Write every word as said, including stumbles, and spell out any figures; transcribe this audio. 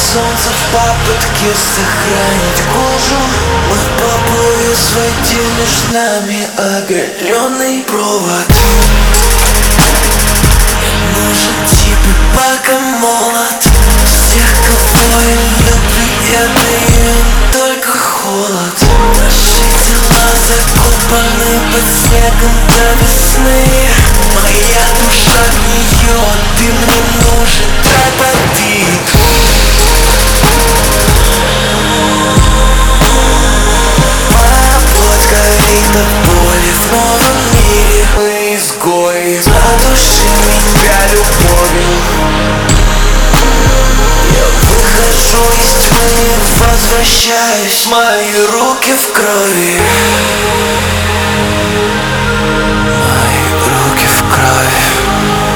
солнца в попытке сохранить кожу. Мы поплыли сводя между нами оголенный провод. Нужен тебе пока молод. Всех, кого я люблю, я даю им только холод. Наши тела закопаны под снегом до весны. Моя душа гниет, ты мне нужен троподик. Моя плоть горит от боли в новом мире. Мы изгои, задуши меня любовью. Я выхожу из тьмы, возвращаюсь, мои руки в крови. Мои руки в крови.